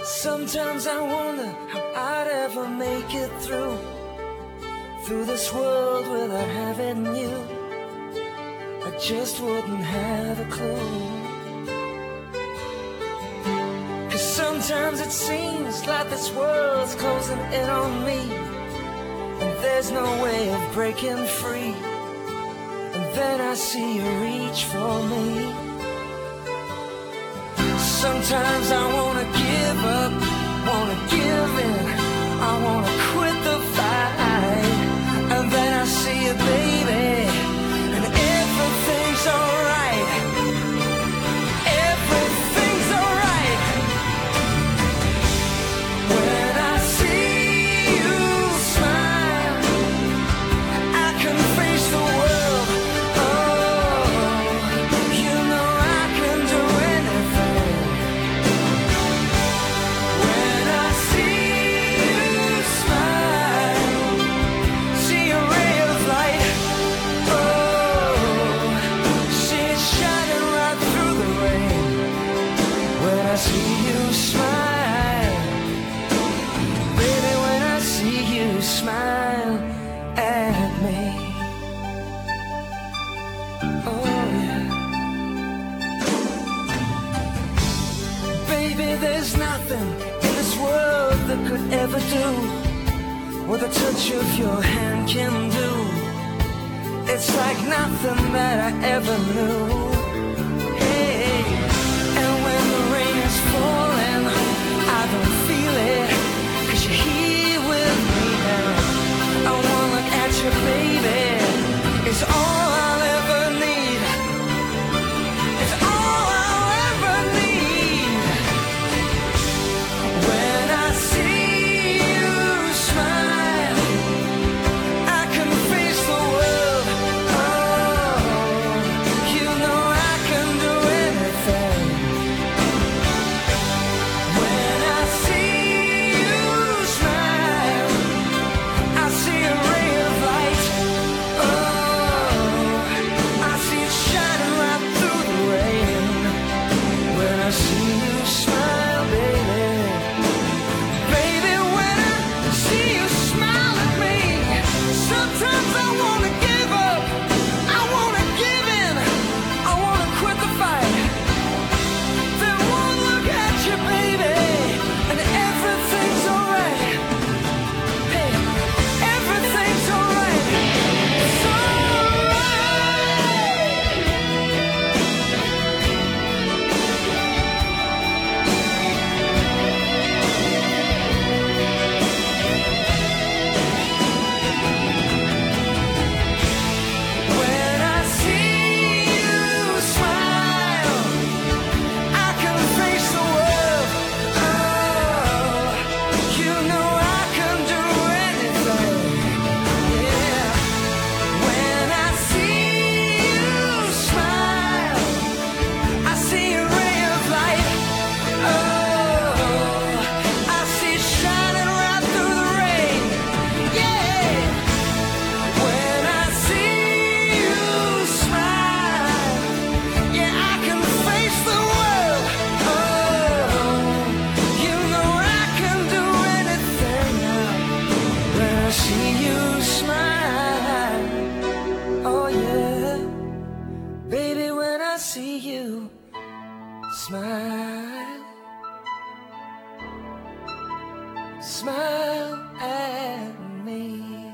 Sometimes I wonder how I'd ever make it through this world without having you. I just wouldn't have a clue. 'Cause sometimes it seems like this world's closing in on me, and there's no way of breaking free. And then I see you reach for me. Sometimes I wanna give up, wanna give in, I wanna quit the fight. And then I see you, baby, and everything's alright. Everything's alright. When I see you smile, I can face the world. Oh, you know I can do anything. When I see you smile, see a ray of light. Oh, see it shining right through the rain. When I see you smile, baby, when I see you smile at me. Oh yeah. Baby, there's nothing in this world that could ever do what the touch of your hand can do. It's like nothing that I ever knew. Hey, and when the rain is falling, I don't feel it, 'cause you're here with me now. I wanna look at you, baby, it's all I'll ever need. It's all I'll ever need. When I see you smile, I can face the world. Oh, you know I can do anything. When I see you smile, I see a ray of light. Oh, I see it shining right through the rain. When I see you smile, baby, baby, when I see you smile at me, sometimes I wanna give up, I wanna give in, I wanna quit the fight. Then one look at you, baby, and everything's alright. Hey, everything's alright. It's alright. When I see you smile, I can face the world. Oh, you know I can do anything. Yeah. When I see you smile, I see a ray of light. Oh, I see it shining right through the rain. Yeah. When I see you smile, yeah, I can face the world. Oh, you know I can do anything now. When I see you smile, oh yeah, baby, when I see you smile, smile at me.